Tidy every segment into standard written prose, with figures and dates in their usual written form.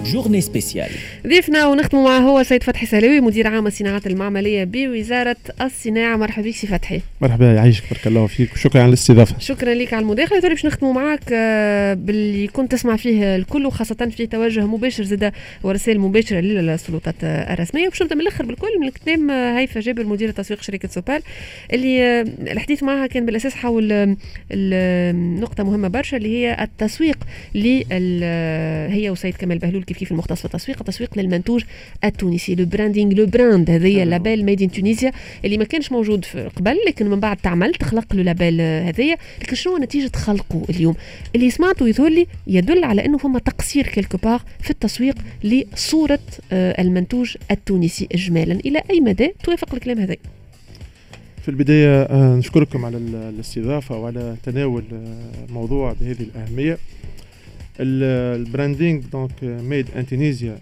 جورني سبيسيال. ضيفنا ونختم معه هو سيد فتحي سهلاوي مدير عام الصناعات المعملية بوزارة الصناعة. مرحبا بك سي فتحي. مرحبا يعيشك، بارك الله فيك وشكرا على الاستضافة. شكرا لك على المداخلة. باش نختموا معك باللي كنت تسمع فيه الكل، وخاصة في توجه مباشر زاد ورسائل مباشرة للسلطات الرسمية. باش نبدا من الاخر بالكل من كلام هيفا جابر مدير تسويق شركة سوبال، اللي الحديث معها كان بالاساس حول نقطة مهمة برشا اللي هي التسويق هي وسيد كمال بهلول كيف المختص في التسويق للمنتوج التونسي، لو براندينغ، لو براند هذايا اللابيل ميد ان تونيزيا اللي ما كانش موجود في قبل، لكن من بعد تعمل تخلق له لابيل هذايا. لكن شنو نتيجة خلقه اليوم؟ اللي سمعته يظهر لي يدل على انه فما تقصير كيلكو بار في التسويق لصورة المنتوج التونسي اجمالا. الى اي مدى توافق الكلام هذا؟ في البداية نشكركم على الاستضافة وعلى تناول موضوع بهذه الأهمية. البراندينغ دونك ميد ان تونيزيا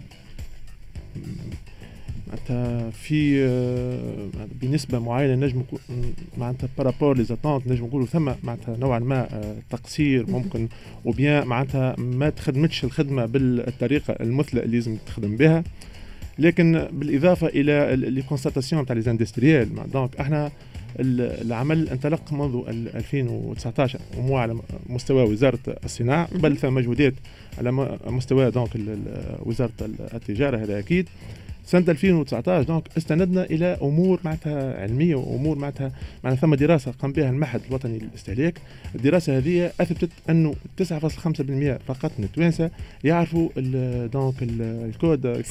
معناتها في بنسبة معينة نجم معناتها بارابور لي زاتونت نجم نقولوا ثم معناتها نوعا ما تقصير ممكن، وبيان معناتها ما تخدمتش الخدمة بالطريقة المثلى اللي لازم تخدم بها. لكن بالإضافة إلى لي كونستاتاسيون تاع لي اندستريال، دونك احنا العمل انطلق منذ 2019 ومو على مستوى وزارة الصناعة، بل ثم مجهودات على مستوى دونك وزارة التجارة. هذا أكيد. سنة 2019 دونك استندنا إلى أمور معناتها علمية وأمور معناتها ثم دراسة قام بها المعهد الوطني للاستهلاك. الدراسة هذه أثبتت أنه 9.5% فقط من التوانسة يعرفوا دونك الكود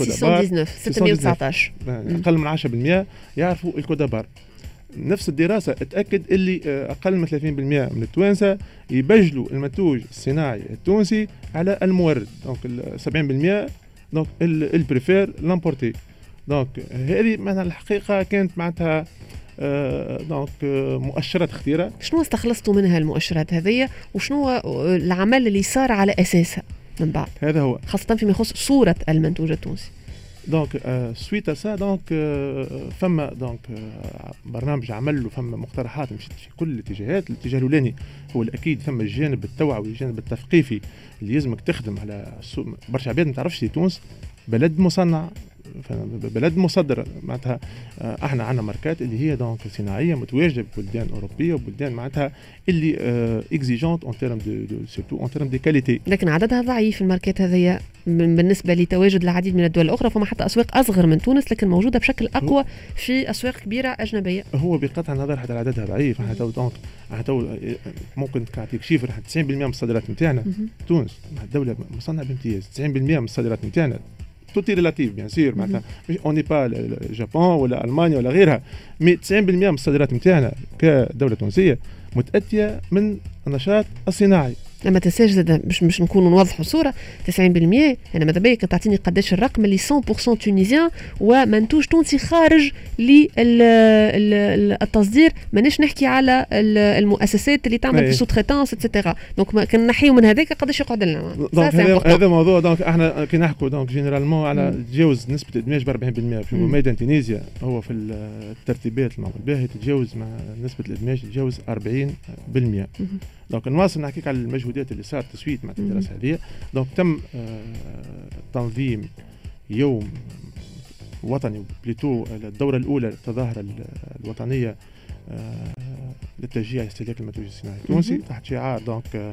619 أقل من 10% يعرفوا الكودابار. نفس الدراسة اتأكد اللي أقل من 30% من التوانسة يبجلوا المنتوج الصناعي التونسي على المورد، دونك 70% دونك البريفير لامبورتي. دونك هذه معناتها الحقيقة كانت معناتها دونك مؤشرات خطيرة. شنو استخلصتوا منها المؤشرات هذه وشنو العمل اللي صار على أساسها من بعد؟ هذا هو خاصة فيما يخص صورة المنتوج التونسي. دونك سويت سا دونك فما دونك برنامج عمل وفما مقترحات مشيت في كل الاتجاهات. الاتجاه الاولاني هو الاكيد ثم الجانب التوعوي والجانب التثقيفي اللي لازمك تخدم على برشا عباد ما تعرفش تونس بلد مصنع، بلد مصدر. معناتها احنا عندنا ماركات اللي هي دونك صناعيه متواجده ببلدان اوروبيه وبلدان معناتها اللي اكزيجونت اون تيرم دو سورتو اون تيرم دي كاليتي، لكن عددها ضعيف الماركات هذه بالنسبه لتواجد العديد من الدول الاخرى. فما حتى اسواق اصغر من تونس لكن موجوده بشكل اقوى في اسواق كبيره اجنبيه. هو بقطع النظر حتى عددها ضعيف. احنا دونك ممكن نعطيك شيفر 90% من الصادرات نتاعنا تونس دوله مصنع بامتياز. 90% من الصادرات نتاعنا توتي ريلاتيف بيان سير، معناتها اوني با اليابان ولا المانيا ولا غيرها، مي 90% من الصادرات نتاعنا كدوله تونسيه متاتيه من النشاط الصناعي. لما تنساش زاد مش نكونوا نوضحوا صوره 90%. انا ماذا بيك تعطيني قداش الرقم اللي 100% تونيزيان ومنتوج تونسي خارج للتصدير. مانيش نحكي على المؤسسات اللي تعمل في سوتريتانس اتسيتيرا. دونك كان نحيو من هذاك قداش يقعد لنا. هذا موضوع. دونك احنا كي نحكوا دونك جينيرالمون على تجاوز نسبه الادماج ب 40% في ميدان تونيزيا. هو في الترتيبات المعمول بها تتجاوز مع نسبه الادماج تتجاوز 40%. دونك نواصل نحكيك على المجهودات اللي صارت تسويت مع الدراسة هذه. دونك تم تنظيم يوم وطني بليتو الدورة الأولى للتظاهرة الوطنية للتشجيع استهلاك المنتوج الصناعي التونسي تحت شعار دونك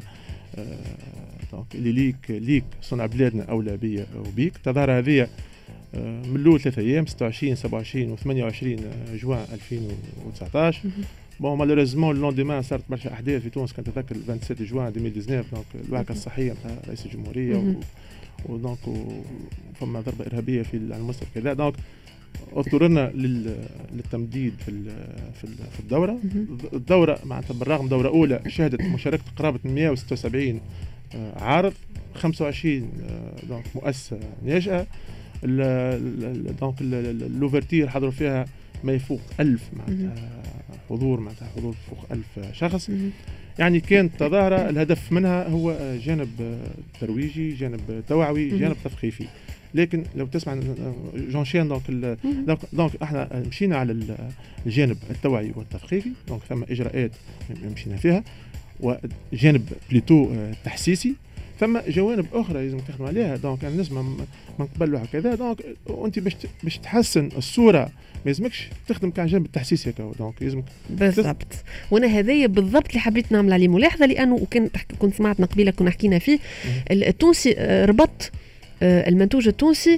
اللي ليك صنع بلادنا أولى بيا وبيك. التظاهرة هذه من الأول 3 أيام 26 27 و 28 جوان 2019. بون مالوريزمون لونديمان صارت برشا احداث في تونس. كنت اتذكر 27 جوان 2019 دونك الوعكه الصحيه نتاع رئيس الجمهوريه ودونك فما ضربه ارهابيه على المستوى كذا. دونك اضطررنا للتمديد في الدوره. الدوره معناتها بالرغم دوره اولى شهدت مشاركه قرابه 176 عارض، 25 دونك مؤسسه ناشئه. دونك لوفرتير حضروا فيها ما يفوق 1000 معناتها حضور فوق 1000 شخص. يعني كانت تظاهرة الهدف منها هو جانب ترويجي، جانب توعوي، جانب تثقيفي. لكن لو تسمع جونشين دونك احنا مشينا على الجانب التوعي والتثقيفي. دونك ثم اجراءات مشينا فيها، وجانب بليتو تحسيسي. ثم جوانب اخرى لازم تخدم عليها. دونك انا نسمع من قبل هكذا. دونك وانت باش تحسن الصوره ما لازمكش تخدم كان جانب التحسيس هكا. دونك لازمك بالضبط. وانا هذايا بالضبط اللي حبيت نعمل عليه ملاحظه، لانه كنت سمعتنا قبيله كنا حكينا فيه التونسي ربط المنتوج التونسي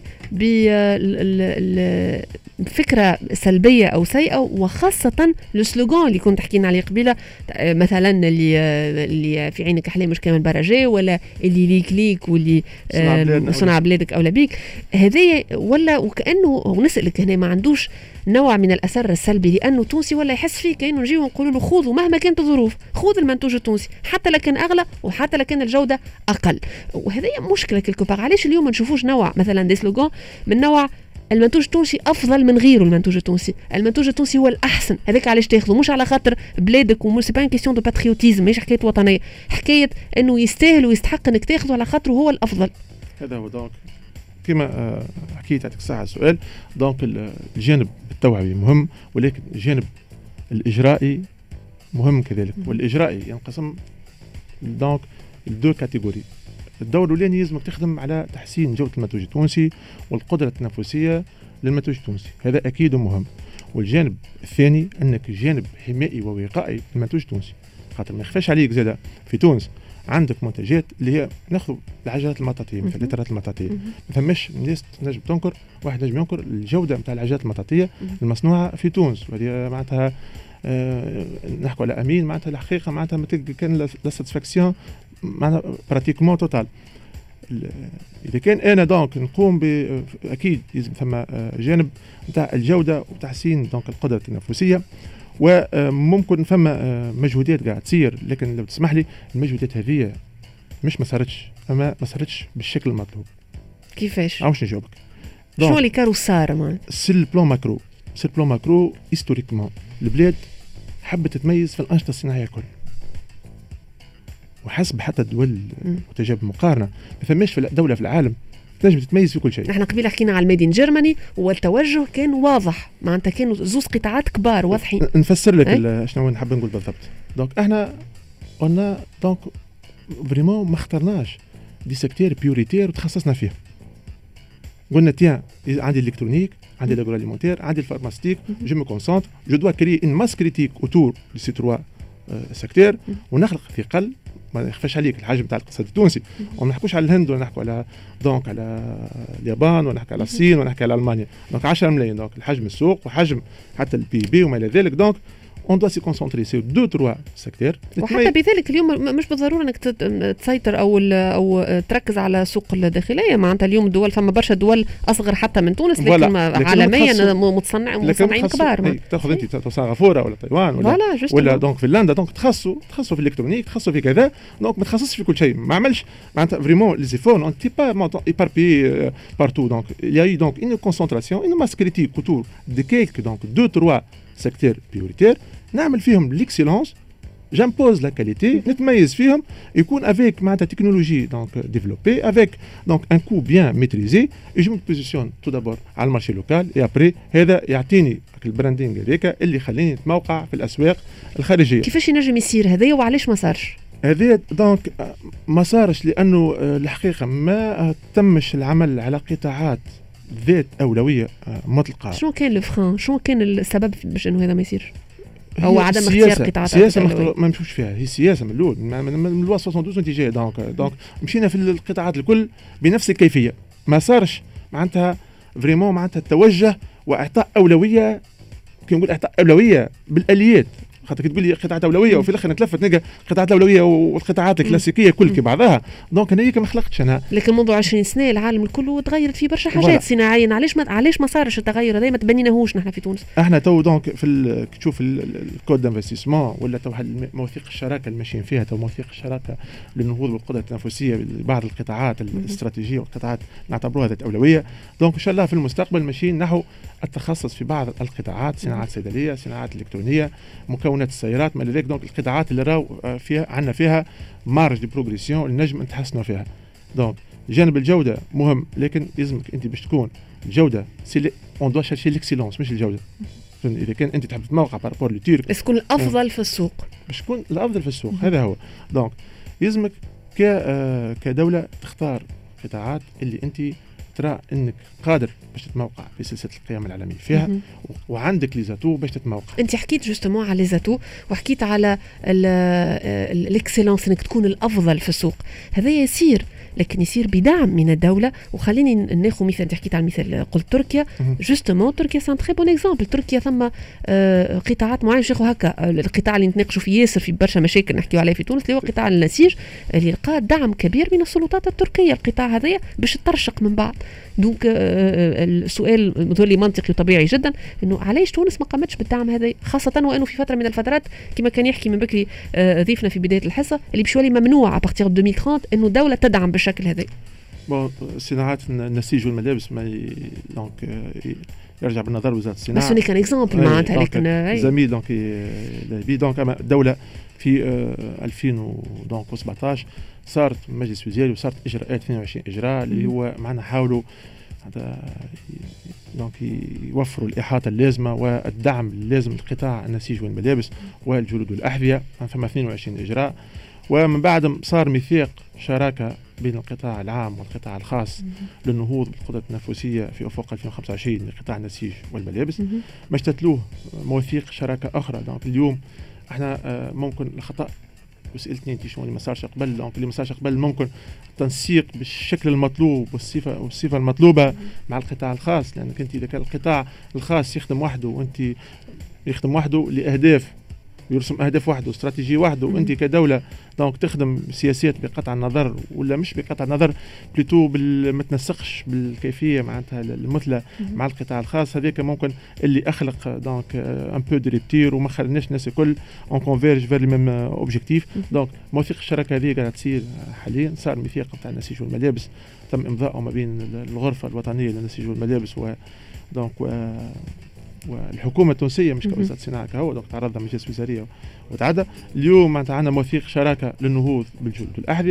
بفكرة سلبية أو سيئة، وخاصة السلوغان اللي كنت حكينا عليه قبيلة، مثلا اللي في عينك أحلام مش كامل برجي، ولا اللي ليك ليك، واللي صنع بلادك أولى بيك. هذه ولا وكأنه ونسألك هنا ما عندوش نوع من الأثر السلبي، لأنه تونسي ولا يحس فيه كأنه نجيو ونقولوا له خذوا مهما كانت الظروف، خذ المنتوج التونسي حتى لكن أغلى وحتى لكن الجودة أقل. وهذه مشكلة كالكوبار. علاش اليوم ما نشوفوش نوع مثلا دي سلوغان من نوع المنتوج التونسي افضل من غيره؟ المنتوج التونسي هو الاحسن. هذاك علاش تاخذه مش على خاطر بلادك، ومش سي با ان كيسيون دو باتريوتيزم، مش حكايه وطنيه، حكايه انه يستاهل ويستحق انك تاخذه على خاطره هو الافضل. هذا هو. دونك كما حكيت هذيك الساعه السؤال، دونك الجانب التوعوي مهم، ولكن الجانب الاجرائي مهم كذلك. والاجرائي ينقسم دونك لدو كاتيجوري. الدور الاولاني لازمك تخدم على تحسين جوده المنتوج التونسي والقدره التنافسيه للمنتوج التونسي، هذا اكيد مهم. والجانب الثاني انك جانب حمائي ووقائي للمنتوج التونسي، خاطر ما يخفاش عليك زاده في تونس عندك منتجات اللي هي ناخذ العجلات المطاطيه مثل اللترات المطاطيه، ما فماش الناس تنجم تنكر، واحد نجم ينكر الجوده نتاع العجلات المطاطيه المصنوعه في تونس، وهذه معناتها نحكوا على امين، معناتها الحقيقه معناتها كان لا ساتسفاكسيون معناتها براتيكمون توتال. اذا كان انا دونك نقوم اكيد لازم ثم جانب نتاع الجوده وتحسين دونك القدره التنافسيه، وممكن فما مجهودات قاعد تصير، لكن لو تسمح لي المجهودات هذه مش ما صارتش بالشكل المطلوب. كيفاش؟ عاوش نجاوبك. شنو اللي كارو صار معناتها؟ سي البلان ماكرو هيستوريكمون البلاد حبت تتميز في الانشطه الصناعيه الكل، وحسب حتى الدول وتجارب مقارنه ما فماش في دوله في العالم تنجم تتميز في كل شيء. احنا قبيله حكينا على الميد ان جيرماني، والتوجه كان واضح، معناتها كانوا زوز قطاعات كبار واضحين. نفسر لك شنو نحب نقول بالضبط. دونك احنا قلنا دونك فريمون ما اخترناش دي سيكتير بيوريتير وتخصصنا فيه. قلنا تيان عندي الالكترونيك، عندي الاغرواليمونتير، عندي الفارماسيتيك، جو مو كونسونتر، جو دوا كري ان ماس كريتيك اوتور دي سي 3 سيكتير، ونخلق ثقل. ما يخفاش عليك الحجم تاع الاقتصاد التونسي، وما نحكوش على الهند ولا نحكوا على دونك على اليابان ولا نحكي على الصين ولا نحكي على المانيا. دونك 10 ملايين دونك الحجم السوق وحجم حتى البي بي وما الى ذلك. دونك on doit se concentrer sur 2-3 سيكتير. وحتى بذلك اليوم مش بالضروره انك تسيطر او تركز على السوق الداخليه. معناتها اليوم الدول فما برشا دول اصغر حتى من تونس، لكن عالميا مصنعين كبار. تاخذ انت سنغافوره ولا تايوان ولا دونك فنلندا، دونك تخصصوا في الالكترونيك، تخصصوا في كذا. دونك ما تخصصش في كل شيء، ما عملش معناتها فريمون لي زيفور اون تي با ايباربي بارتو. دونك il y a eu donc une concentration, une masse critique autour de quelques donc 2-3 secteurs prioritaires. نعمل فيهم ليكسيلونس، جامبوز لا كاليتي، نتميز فيهم، يكون افيك معناتها تكنولوجي دونك ديفلوبي، افيك دونك ان كو بيان ميتريزي، جو مو بوزيسيون تو دابور على المارشي لوكال، اي ابري هذا يعطيني البراندينغ هذاك اللي يخليني نتموقع في الاسواق الخارجيه. كيفاش ينجم يصير هذايا وعلاش ما صارش؟ هذا دونك ما صارش لانه الحقيقه ما تمش العمل على قطاعات ذات اولويه مطلقه. شنو كان الفران؟ شنو كان السبب باش انه هذا ما يصيرش؟ هو عدم اختيار قطاعات سياسه ما نمشوش فيها، هي سياسه من الاول من الوا 72 انت جاي. دونك مشينا في القطاعات الكل بنفس الكيفيه، ما صارش معناتها فريمون معناتها التوجه واعطاء اولويه، كي نقول اعطاء اولويه بالاليات، خاطر كي تقول لي قطاعات اولويه وفي الاخر نتلفت نلقى قطاعات الاولويه والقطاعات الكلاسيكيه كل كي بعضها. دونك انا هيك ما خلقتش انا. لكن منذ 20 سنه العالم الكل تغيرت فيه برشا حاجات صناعيا. علاش ما صارش التغير هذا؟ ما تبنيناهوش نحن في تونس. احنا تو دونك في تشوف الكود دانفستيسمون ولا تو مواثيق الشراكه اللي ماشيين فيها، تو مواثيق الشراكه للنهوض بالقدره التنافسيه لبعض القطاعات الاستراتيجيه والقطاعات نعتبروها ذات اولويه. دونك ان شاء الله في المستقبل ماشيين نحو التخصص في بعض القطاعات، صناعات صيدليه، صناعات الكترونيه، مكونات السيارات، ما لذلك دونك القطاعات اللي راهو فيها عندنا فيها مارج دي بروغريسيون اللي نجم نتحسنوا فيها. دونك جانب الجوده مهم، لكن لازمك انت باش تكون الجوده سي اون دوا شيرشي ليكسيلونس مش الجوده. اذا كان انت تحب تموقع بارابور لو تورك تكون الافضل في السوق، باش تكون الافضل في السوق. هذا هو. دونك لازمك كدوله تختار قطاعات اللي انت ترى انك قادر باش تتموقع في سلسله القيم العالميه فيها وعندك لي زاتو باش تتموقع. انت حكيت جوستومون على لي زاتو وحكيت على الاكسلانس انك تكون الافضل في السوق. هذا يسير لكن يصير بدعم من الدولة. وخليني ناخذ مثال، انت حكيت على المثال قلت تركيا، جوستومون تركيا سان تري بون اكزامبل. تركيا ثم قطاعات معينة باش ناخذ هكا القطاع اللي نتناقشوا فيه ياسر في برشا مشاكل نحكيو عليه في تونس اللي هو قطاع النسيج اللي لقى دعم كبير من السلطات التركية. القطاع هذايا باش ترشق من بعد. دونك السؤال متولي منطقي وطبيعي جدا انه علاش تونس ما قامتش بالدعم هذا، خاصة وانه في فترة من الفترات كما كان يحكي من بكري ضيفنا في بداية الحصة اللي بشوالي ممنوع على بارتيغ 2030 انه الدولة تدعم بالشكل هذا. بون صناعات النسيج والملابس ما دونك يرجع بالنظر وزارة الصناعة. بس كان اكزامبل معناتها لكن زميل دونك الدولة في 2017 صارت مجلس وزاري وصارت اجراءات 22 اجراء اللي هو معنا حاولوا دونك يوفروا الإحاطة اللازمة والدعم اللازم لقطاع النسيج والملابس والجلود والأحذية. ثم 22 إجراء، ومن بعد صار ميثاق شراكة بين القطاع العام والقطاع الخاص للنهوض بالقدرة التنافسية في أفق 2025 لقطاع النسيج والملابس. ما اشتتلوه مواثيق شراكة أخرى. دونك اليوم احنا ممكن الخطأ وسألتني انت شو اللي ما صارش قبل، دونك اللي ما صارش قبل ممكن التنسيق بالشكل المطلوب والصفة المطلوبة مع القطاع الخاص، لأنك انت إذا كان القطاع الخاص يخدم وحده وانت يخدم وحده لأهداف ويرسم أهداف وحده واستراتيجية وحده، وانت كدولة دونك تخدم سياسات بقطع النظر ولا مش بقطع النظر بليتو ما تنسقش بالكيفية معناتها المثلى مع القطاع الخاص، هذاك ممكن اللي أخلق دونك ان بو دو ريبتير وما خلناش الناس الكل اون كونفيرج فير لي ميم اوبجيكتيف. دونك مواثيق الشراكة هذه قاعدة تصير حاليا. صار ميثاق نتاع النسيج والملابس تم إمضاءه ما بين الغرفة الوطنية للنسيج والملابس دونك والحكومة التونسية مش كوزارة الصناعة كهو، دونك تعرضها مجلس وزارية وتعدى. اليوم معناتها عندنا مواثيق شراكة للنهوض بالجلود والأحذية،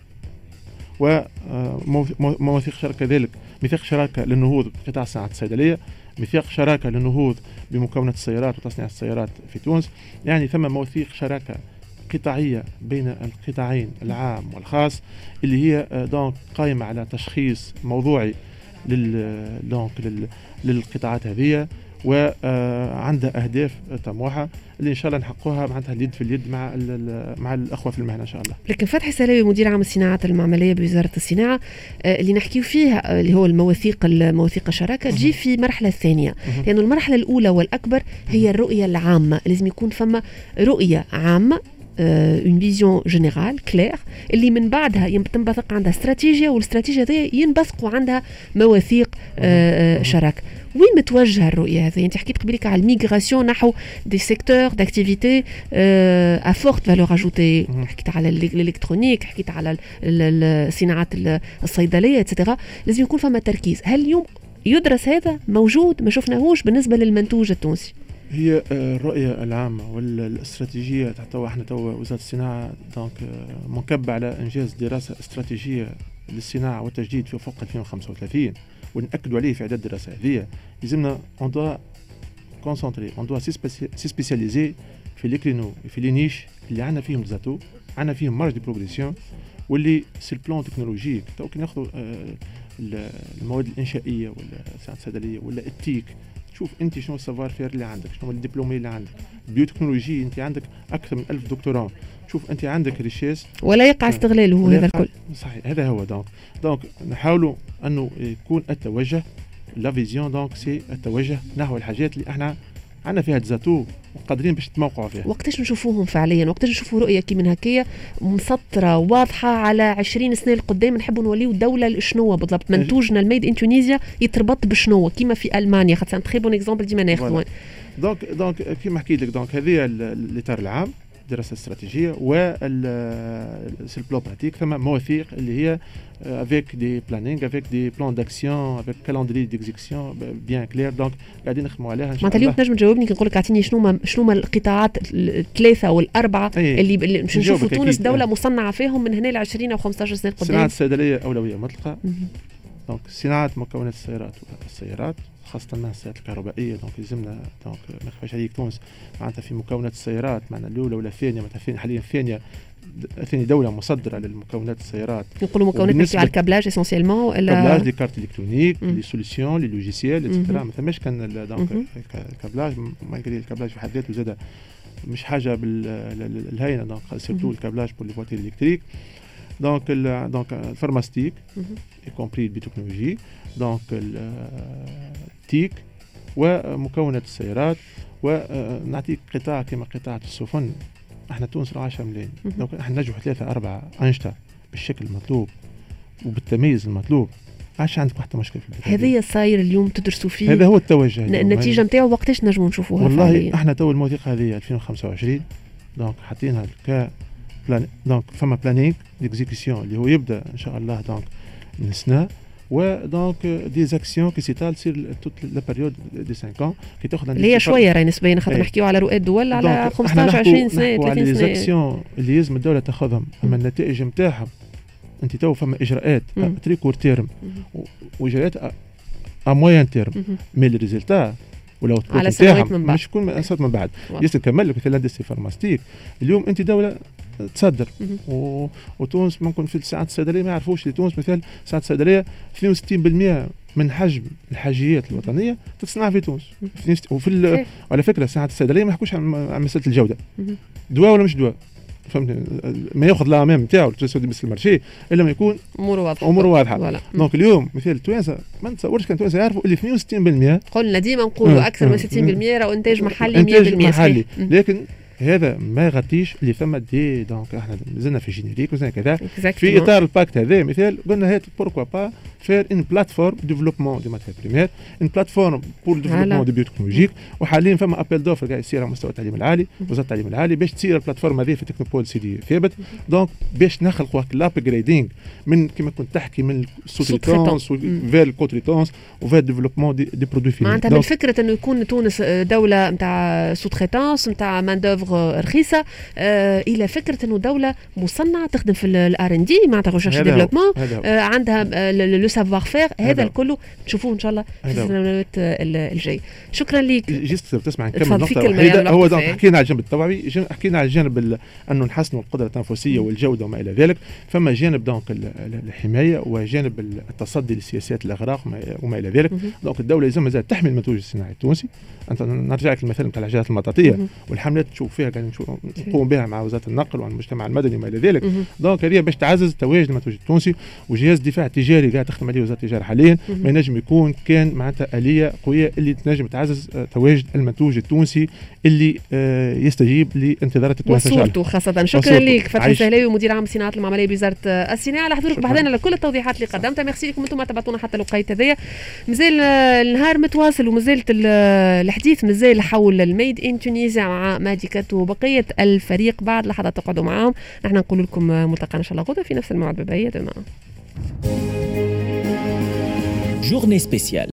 ومواثيق شراكة ذلك ميثاق شراكة للنهوض بقطاع صناعة الصيدلية، ميثاق شراكة للنهوض بمكونات السيارات وتصنيع السيارات في تونس. يعني ثم مواثيق شراكة قطاعية بين القطاعين العام والخاص اللي هي دونك قائمة على تشخيص موضوعي للقطاعات هذه، وعندها أهداف طموحة اللي إن شاء الله نحققها معناتها اليد في اليد مع الأخوة في المهنة إن شاء الله. لكن فتحي سلاوي مدير عام الصناعات المعملية بوزارة الصناعة اللي نحكيه فيها اللي هو المواثيق الشراكة تجي في مرحلة ثانية، لأن المرحلة الأولى والأكبر هي الرؤية العامة. لازم يكون فما رؤية عامة une vision générale claire اللي من بعدها تنبثق عندها استراتيجية، والاستراتيجية هذه ينبثقوا عندها مواثيق شراكة. وين متوجهه الرؤيه هذه؟ انت حكيت قبلك على الميغراسيون نحو دي سيكتور داكتيفيتي ا فورت فالور اجوتي، حكيت على الالكترونيك، حكيت على الصناعات الصيدليه اتسيتيرا. لازم يكون فما تركيز. هل اليوم يدرس هذا موجود؟ ما شفناهوش بالنسبه للمنتوج التونسي. هي الرؤية العامة والاستراتيجية تحتوى احنا تو وزارة الصناعة دونك منكب على إنجاز دراسة استراتيجية للصناعة والتجديد في أفق 2035 ونأكدوا عليه في إعداد الدراسة هذه. لازمنا on doit concentrer, on doit se spécialiser في لي كرينو في لي نيش اللي عندنا فيهم زاتو، عندنا فيهم مارج دي بروغريسيون، واللي سي البلان تكنولوجيك. تو كي ناخذوا المواد الإنشائية ولا الصناعة الصيدلية ولا التيك، شوف انت شنو السافوار فير اللي عندك، شنو الدبلومي اللي عندك، البيوتكنولوجي انت عندك اكثر من 1000 دكتوراه، شوف انت عندك ريشيس ولا يقع استغلاله هذا الكل. صحيح، هذا هو. دونك نحاولوا انه يكون التوجه لا فيزيون، دونك سي التوجه نحو الحاجات اللي احنا عندنا فيها تزاتو وقادرين باش تموقعوا فيها. وقتاش نشوفوهم فعليا؟ وقتاش نشوفوا رؤيه كي من هكايا مسطره واضحه على 20 سنه لقدام؟ نحبوا نوليو دوله شنو بالضبط؟ منتوجنا الميد ان تونيزيا يتربط بشنو كيما في المانيا، خاطر تري بون اكزامبل ديما ناخذوا. دونك كيما حكيت لك، دونك هذه الاطار العام دراسة استراتيجية سي البلان براتيك. ثم مواثيق اللي هي avec des plannings, avec des plans d'action, avec calendrier d'exécution bien clair. donc قاعدين نخدموا عليها ان شاء الله. اليوم تنجم تجاوبني كي نقول لك اعطيني شنو القطاعات الثلاثه والاربعه اللي باش نشوفوا تونس دوله مصنعه فيهم من هنا ل 20 او 15 سنه قدام؟ صناعه الصيدليه اولويه مطلقه. دونك صناعه مكونات السيارات خاصة مع السيارات الكهربائية. دونك لازمنا دونك ما نخفاش عليك تونس معناتها في مكونات السيارات معنا الأولى ولا الثانية، معناتها حاليا ثاني دولة مصدرة للمكونات السيارات. نقولوا مكونات نحكيو على الكابلاج اسونسيالمون ولا الكابلاج دي كارت الكترونيك لي سوليسيون لي لوجيسيال اتسيتيرا. ما ثماش كان دونك الكابلاج مالغري الكابلاج في حد ذاته زاد مش حاجة بالهينة. دونك سيرتو الكابلاج بور لي فواتير الكتريك. دونك الفارماستيك y compris البيوتكنولوجي. دونك التيك ومكونات السيارات. ونعطيك قطاع كما قطاع السفن. احنا تونس 10 ملايين. دونك احنا نجحوا 3-4 أنشطة بالشكل المطلوب وبالتمييز المطلوب. عادش عندك واحدة مشكلة في البلد. هذه صاير اليوم تدرسوا فيه. هذا هو التوجه. النتيجة نتاعو وقتاش نجموا نشوفوها؟ والله فعليا. احنا تو الموثيقة هذه 2025. دونك حاطينها دونك فما بلانينغ ديكزيكسيون اللي هو يبدا ان شاء الله دونك من سنه. ودونك دي زاكسيون كي سيتال سير توت لا بيريود دي 5 ans كي تاخذ اللي هي شويه راهي نسبيا خاطر نحكيو على رؤى الدول على 15 20 سنه 30 سنه. لي زاكسيون اللي لازم الدوله تاخذهم اما النتائج نتاعهم انت تو فما اجراءات تري كور تيرم واجراءات ا موين تيرم مي لي ريزلتا ولو على سنوات من بعد مش يكون سنوات من بعد ياسر كمل لك مثلا الاندستري فارماستيك. اليوم انت دوله تصدر وتونس ممكن في الساعات الصيدليه ما يعرفوش اللي تونس مثلا ساعات الصيدليه 62% من حجم الحاجيات الوطنيه تتصنع في تونس. وفي على فكره ساعات الصيدليه ما يحكوش عن مساله الجوده دواء ولا مش دواء فهمت ما ياخذ الامام نتاعو تسودي مثل المارشي الا ما يكون امور واضحه. دونك اليوم مثال توانسه ما نتصورش كان توانسه يعرفوا اللي 62% قلنا ديما نقولوا اكثر من 60% راهو انتاج محلي 100%. انتاج محلي لكن هذا ما يغطيش اللي ثم دي. دونك احنا زلنا في جينيريك وزنا كذا في اطار الباكت هذا مثال قلنا هات بوركوا با فير ان بلاتفورم ديفلوبمون دي ماتير بريمير ان بلاتفورم بور ديفلوبمون دي بيوتكنولوجيك. وحاليا فما ابل دوفر قاعد يصير على مستوى التعليم العالي وزاره التعليم العالي باش تصير البلاتفورم هذه في تكنوبول سيدي ثابت. دونك باش نخلقوا الابجريدينغ من كما كنت تحكي من السوتريتونس وفير الكوتريتونس وفير ديفلوبمون دي برودوي فيني. معناتها من فكره انه يكون تونس دوله نتاع سوتريتونس نتاع مان دوفر رخيصه الى فكره انه دوله مصنعه تخدم في الار ان دي معناتها ريشيرش ديفلوبمون عندها لو سافوار فير. هذا الكل نشوفوه ان شاء الله في السنوات الجاي. شكرا لك. جيست تسمع نكمل نقطه هو حكينا على الجانب التوعوي حكينا على الجانب انه نحسنوا القدره التنفسيه والجوده وما الى ذلك. فما جانب دونك الحمايه وجانب التصدي لسياسات الاغراق وما الى ذلك. دونك الدوله لازم مازال تحمي المنتوج الصناعي التونسي. انت نرجع لك المثال نتاع العجلات المطاطيه والحملات تشوف فيها قاعدين نقوم بها مع وزاره النقل والمجتمع المدني وما الى ذلك. دونك هذه باش تعزز تواجد المنتوج التونسي. وجهاز الدفاع التجاري قاعد تخدم عليه وزاره التجاره حاليا ما ينجم يكون كان معناتها اليه قويه اللي تنجم تعزز تواجد المنتوج التونسي اللي يستجيب لانتظارات التوانسه وصورته خاصه. شكرا لك فتحي سهلاوي مدير عام الصناعات المعمليه بوزاره الصناعه على حضورك بحضرنا على كل التوضيحات اللي قدمتها. ميرسي لكم انتم تبعتونا حتى الوقيت هذايا. مازال النهار متواصل ومازالت الحديث مازال حول الميد ان تونيزيا مع ماديكات وبقيه الفريق. بعد لحظات تقعدوا معاهم. نحن نقول لكم ملتقانا ان شاء الله غدا في نفس الموعد بباية. Journée spéciale.